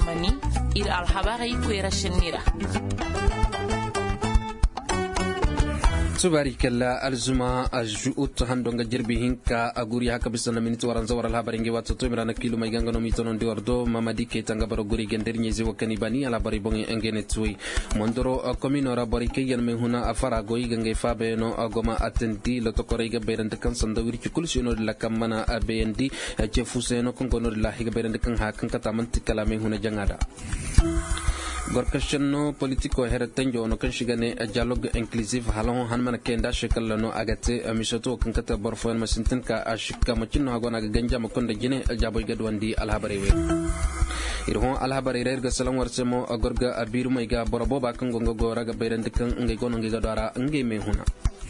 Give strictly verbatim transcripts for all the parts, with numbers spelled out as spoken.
zamani ir alhabari kwera shinira. subari kala alzuma ajuut handonga jirbi hinka aguri haka bisana minute waran zawar alhabari ngi watto to mirana kilo may gangano mi tonon di wardo mamadi ke tanga baro guri gender nyezi wakani bani alhabari bongi engene tui mondoro komino ra bari ke yan me huna afara goyi gange fabe no agoma atenti lo to korega berende kan sanda wirci kulsino la kamana abendi che fuseno kon gono la higa berende kan hakan kata manti kala me huna jangada gorkashano politiko heratanjo no kan shigane dialogue inclusive halon hanman kenda shekal no agate mishato kan kata barfon masintin ka ashika machinno agona ganja makonda jine aljaboy gadwandi alhabarewe irhon alhabarere ga salam warsemo agorga abiru mayga borobo ba kan gongo gora ga beyrande kan ngay gono ngi gadara ngay me huna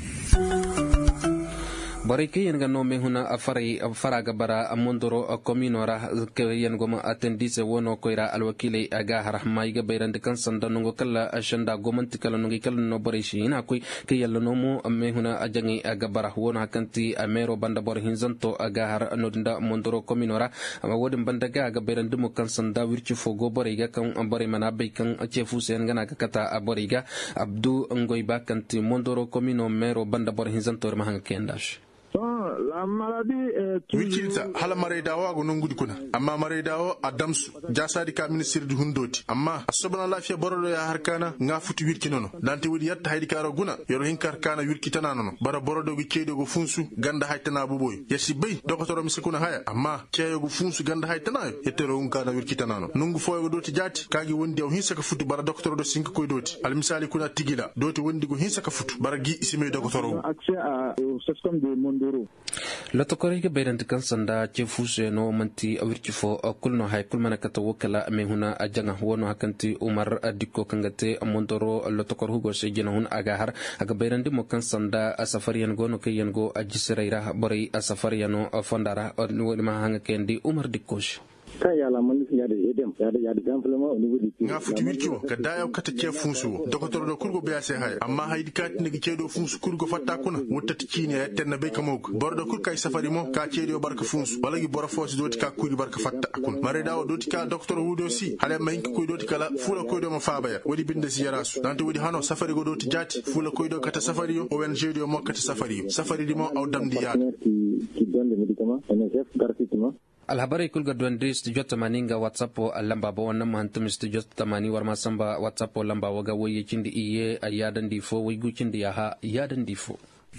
barike yen ganno me huna afari faraga bara amondoro kominora ke yen goma atendise wono koira alwakile aga harahmay ga beyrande kan sanda nongo kala ashanda gomanti kala nongi kala no barishi ina koy ke yalla no mo me huna ajangi aga bara wono hakanti amero banda bor hinzanto aga har anodinda mondoro kominora ama wodin banda ga aga beyrande mo kan sanda wirci fogo bariga kan bari mana be kan chefu sen gana kata aboriga abdu ngoy bakanti mondoro komino mero banda bor hinzanto ma hanga kendash la maladie est wikilta hala mare dawo go non gudi kuna amma mare dawo adamsu jasadi ka ministre du hundoti amma asobana lafiya borodo ya harkana nga futi wirki nono dante wodi yatta haydi karo guna yoro hinkar kana wirki tananono bara borodo go ceede go funsu ganda haytana buboy yesi bey dokotoro mi sekuna haya amma ceeyo go funsu ganda haytana yettero un kana wirki tanano nungu foyo go doti jati kagi wondi o hinsa ka futu bara dokotoro do sinka koy doti al misali kuna tigila doti wondi go hinsa ka futu bara gi isime dokotoro accès à au système de Mondoro. Lato korege beyrande kan sanda che fuse no manti awirci fo kulno hay kulmana kata wokala me huna ajanga wono hakanti Umar adiko kangate amondoro lato kor hugo se jena hun aga har aga beyrande mo kan sanda asafariyan gono ke yango ajisreira bari asafariano fondara woni ma hanga kendi Umar dikosh kan yala man ya da edem ya da ya da gamflama ni wudi nga futi wirkiwo ka dayo kata ce funsu dokotoro do kurgo be ase hay amma haydi kat ne ceedo funsu kurgo fatta kuna wottati cine yatten be kamok bordo kur kay safari mo ka ceedo barka funsu wala gi boro fosi doti ka kuri barka fatta akun mare dawo doti ka doktoro hudo si hale mayin ko doti kala fula ko do ma faabaya wodi binde si yarasu dante wodi hano safari go doti jati fula ko do kata safari yo o wen jeedo mo kata safari yo safari di mo aw damdi yaade qui donne les médicaments N S F gratuitement. alhabari kulga duande studio tamaninga whatsapp lamba ba wannan mahantum studio tamani war masamba whatsapp lamba waga waye kindi iye ayadan difo wigu kindi yaha yadan difo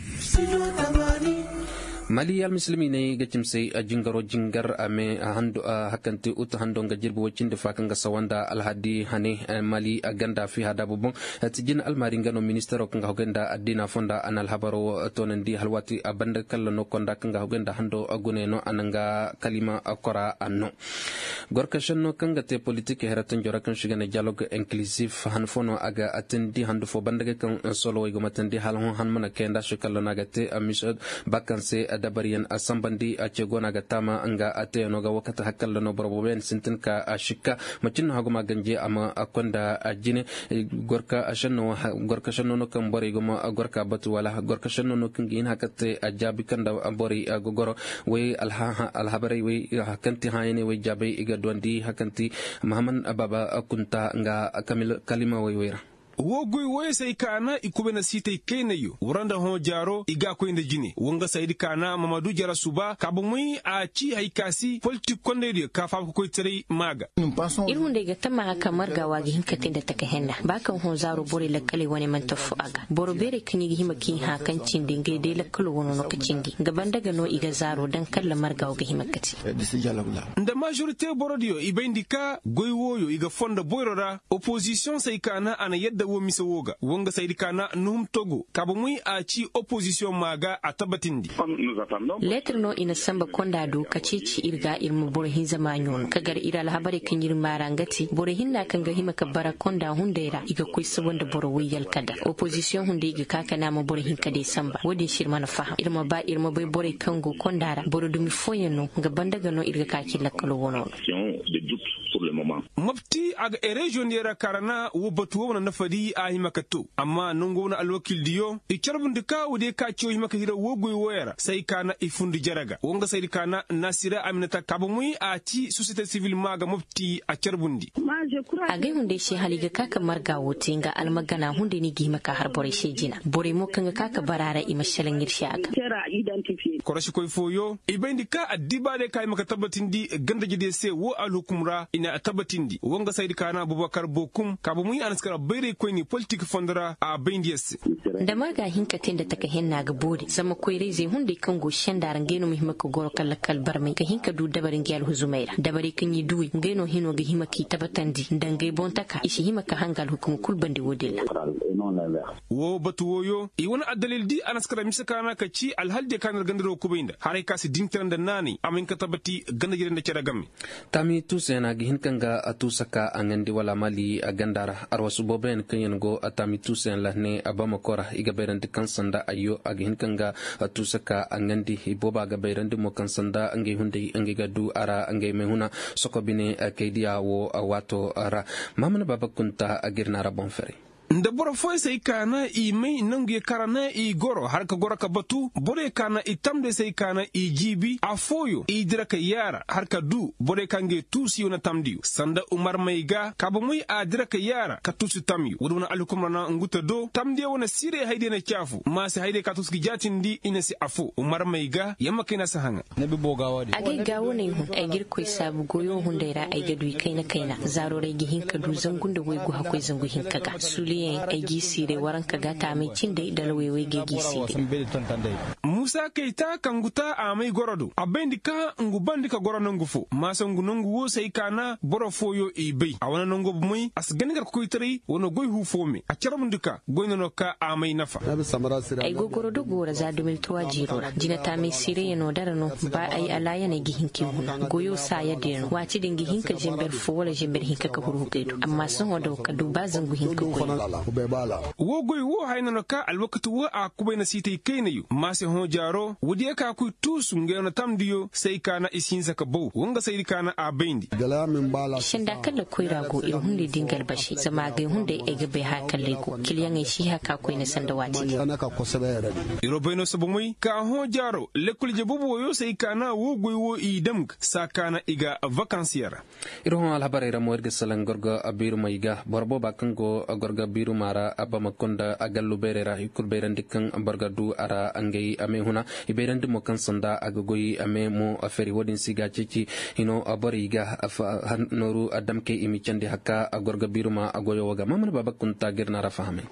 mali al muslimine gacim sai ajingaro jingar ame hando hakanti ut hando ngajirbo wacinde fakanga sawanda alhadi hane mali aganda fi hada bubon tijin almaringa no ministero kanga hogenda adina fonda anal habaro tonandi halwati abanda kala no konda kanga hogenda hando agune no ananga kalima akora anno gorka shanno kanga te politique heratan jora kan shigane dialogue inclusif han fono aga atendi hando fo bandaga kan solo go matandi halon han mana kenda shikalla nagate amishad bakanse dabariyan asambandi ace gona ga tama anga ate no ga wakata hakalla no borboben sintin ka ashika macin haguma ganje ama akonda ajine gorka ashanno gorka shanno no kan bori goma gorka batu wala gorka shanno no kan gin hakate ajabi kanda bori agogoro we alha alhabari we hakanti hayne we jabe iga dondi hakanti mahaman ababa akunta nga kamil kalima we wera wogoy woy say kana ikubena sitay keneyo uranda ho jaro iga ko inde jini wonga saydi kana Mamadou Jara Suba kabu muy a ci hay kasi politique konde ka fa ko tere maga irhunde ga tama kamar ga wagi hinkatin da take henna bakan ho zaro bore la kale wani man tafu aga boro bere kini gi himaki ha kan cindi ngai de la kalo wono no kacindi gaban daga no iga zaro dan kalla marga ga himakati nda majorité borodio ibendika goywoyo iga fonda boyrora opposition say kana ana yadda wo misa woga wonga saydi kana num togo kabo muy a ci opposition maga a tabatindi lettre no ina samba konda do kacici irga irmu borhin zamanyon kagar ira habari kan yir marangati borhin na kan ga himaka bara konda hundeira iga koy sabonda boro wiyal kada opposition hunde iga kaka na mo borhin kade samba wodi shirma na faham irma ba irma bay bore kango kondara boro dumi foyeno ga bandaga no irga kaki lakalo wono mafti aga e region yera karana wo batu wona nafadi a himakatu amma nongo na alwakil diyo i charbunde ka wude ka ciyo himaka hira wo goy woyara sai kana ifundi jaraga wonga sai kana nasira aminata kabumui a ci société civile maga mafti a charbundi a ga hunde shi haliga kaka marga wote nga almagana hunde ni gi maka har bore shejina bore mo kanga kaka barara i mashalan girshaga korashi koy foyo ibendi ka adiba de kay maka tabatindi ganda jide se wo alhukumra ina tabatindi wonga saydi kana abubakar bokum kabu muy anaskara bayre koy ni politique fondara a bendies da marga hinka tenda taka henna ga bodi zama koy reze hunde kango shanda rangeno mi himaka goro kala kal barmai ka hinka du dabarin gyal huzumaira dabari kanyi duwi ngeno hino ga himaki tabatandi dangai bontaka ishi himaka hangal hukum kulbandi wodilla wo batu woyo i wona adalil di anaskara misakana ka ci alhalde kanar gandaro kubinda hare kasi dintan da nani amin ka tabati ganda gidan da kira gamme tami tu sena gihin kanga atu saka angandi wala mali a gandara arwasu boben kanyen go atami tu sen lahne abama kora iga beran kan sanda ayo a gihin kanga atu saka angandi iboba ga beran mo kan sanda ange hunde ange gadu ara ange mehuna sokobine kaidia wo wato ara mamana babakunta agirna rabon fere nda bora foy sai kana i mai nangu karana i goro har ka goro ka batu bore kana i tamde sai kana i jibi a foyo i dira ka yara har ka du bore kange tusi na tamdiyu sanda umar maiga ka ba muy a dira ka yara ka tusi tamyu wuduna alukum na nguta do tamde wona sire haide na chafu ma sai haide ka tuski jatin di ina si afu umar maiga yamma kina sahanga nabi bogawa di age gawo ne hu ai girkoi sabu goyo hundaira ai gadu kaina kaina zaro rai gihin ka du zangun da wai gu hakoi zangu hin kaga suli aigi sire waran kaga ta mai cin da idalwewe gegi sire Musa Keita kanguta a mai gorodo abendi ka ngubandi ka gorono ngufu masa ngunungu wo sai kana borofoyo ibe a wana nongo bumui asganigar ko itri wono goy hu fome a charabundika goyno ka a mai nafa ai gogorodo gora za dumil towa jirora jina ta mai sire yano darano ba ai alaya ne gihin ki huna goyo sa ya deno waci dingi hinka jember fo wala jember hinka ka huru gedo amma sun wado ka duba zangu hinka goy wo goy wo hayna ka alwakatu wo a kubayna sitay kaynayu mase hon jaro wudi ka ku tusu ngena tamdiyo sai kana isin saka bow wonga sai kana a bendi shinda kala koira go in hunde dingal bashi zama ga hunde e gabe ha kalle ko kiliyan e shi haka ko ne sanda wati iro beno sabumui ka hon jaro lekul je bobo yo sai kana wo goy wo idam sakana iga vacanciera iro hon alhabare ramo erge salan gorga abiru maiga borbo bakango gorga biru mara aba makonda agallu berera ikul berandi kan bargadu ara angei ame huna iberandi mo kan sanda agagoyi ame mo aferi wodin siga cici hino abariga noru adam ke imi candi hakka agorga biru ma agoyo waga mamana baba kunta girna rafahame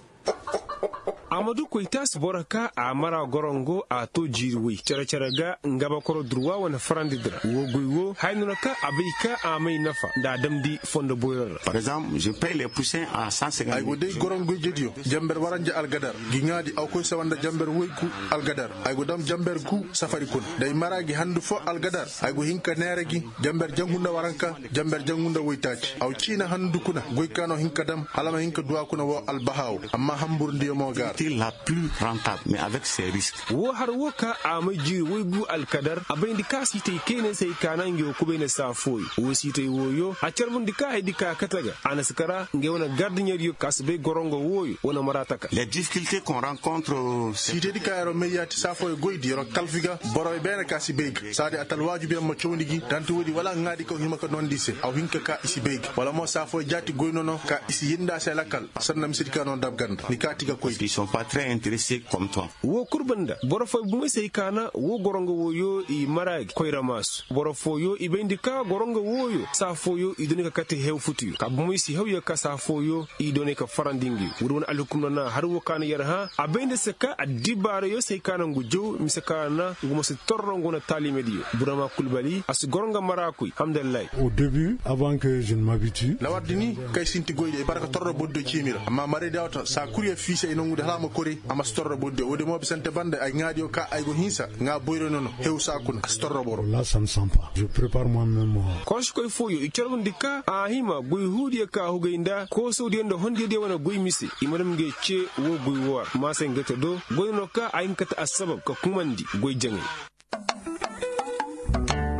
Amadou Koita Sboraka a mara gorongo a to jirwi characharaga ngaba koro droit wana frandidra wo goywo haynunaka abika a mai nafa da damdi fondo boyor. Par exemple, je paye les poussins à cent cinquante. Ay go dey gorongo jedio jamber waranja algadar gingadi aw ko sawanda jamber woyku algadar ay go dam jamber ku safari kun day maragi handu fo algadar ay go hinka neregi jamber jangunda waranka jamber jangunda woytaci aw cina handu kuna goykano hinka dam halama hinka duwa kuna wo albahaw amma hambur ndiyo mo gar la plus rentable mais avec ses risques. Wo har woka a maji woygu alkadar abin di ka site kene sai kanan yo kubene safoy wo site woyo a charbun di ka hedi ka kataga anaskara nge wona gardinier yo kasbe gorongo woyo wona marataka. Les difficultés qu'on rencontre site di ka ero meyati safoy goydi ro kalfiga boro e bena kasi beg sade atal wajibi am chondigi tantu wodi wala ngadi ko himaka non dise aw hinka ka isi beg wala mo safoy jati goynono ka isi yinda se lakal sannam sidika non dabganda ni katiga koy pas très intéressés comme toi. Wo kurbanda borofo bu sai kana wo gorongo woyo i marag koyra mas borofo yo i bendika gorongo woyo sa foyo i donika kate hew futu ka bu si hew ka sa foyo i donika farandingi wudon alukum na har wo kana yarha abende seka adibare yo sai kana ngujo misakana ngumo se torrongo na tali medio burama kulbali as goronga marakui hamdallah. Au début avant que je ne m'habitue la wadini kay sinti goyde baraka torro boddo chimira amma mare dawta sa kuriya fise e nongude halama kori ama storro bodde wode mo bisante bande ay ngaadi o ka ay go hinsa nga boyro nono hewsa kun storro boro là ça ne sent pas je prépare moi-même kosh koy foyo i charbon dikka a hima goy hudi ka hugeinda ko sodi ndo hondi de wana goy misi imadam ge che wo goy war ma sen gata do goy no ka ay kata asbab ka kumandi goy jangi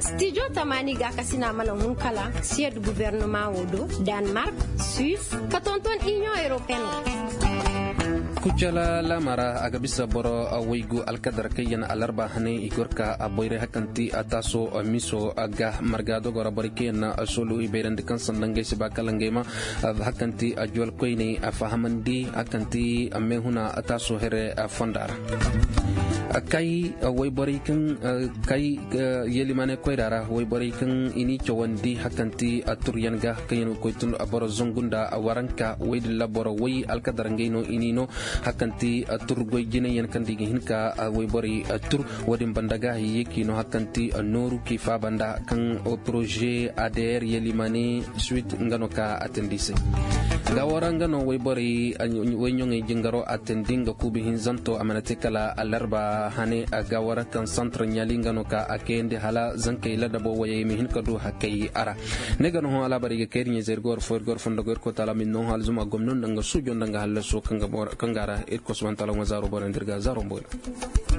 studio tamani ga kasina mala hun kala sied gouvernement wodo Denmark Suisse katonton Union Européenne kujala lamara aga bisa boro waygu alkadar kayan alarba hane igorka aboyre hakanti ataso miso aga margado gora borikena solo iberan de kansan nangai sibakalangema hakanti ajwal koini afahamandi akanti amehuna ataso here fondar kai way borikan kai yelimane koirara way borikan ini chawandi hakanti aturyanga kayen koitun aboro zongunda waranka way laboro way alkadar ngaino inino hakanti turgoy jine yan kandi hinka way bori tur wadin bandaga yekino hakanti noru kifa banda kan o projet A D R yelimane suite ngano ka atendise gawaranga no way bori way nyonge jingaro atendinga kubi hinzanto amanate kala alarba hane agawara kan centre nyalinga no ka akende hala zanke ila dabo waye mi hin kadu hakai ara nega no ala bari ke kernye zer gor for gor fondo gor ko tala min no hal zuma gomnon nga sujo nga hala so kanga kangara et ko swantala ngazaro borandirga zaro mboy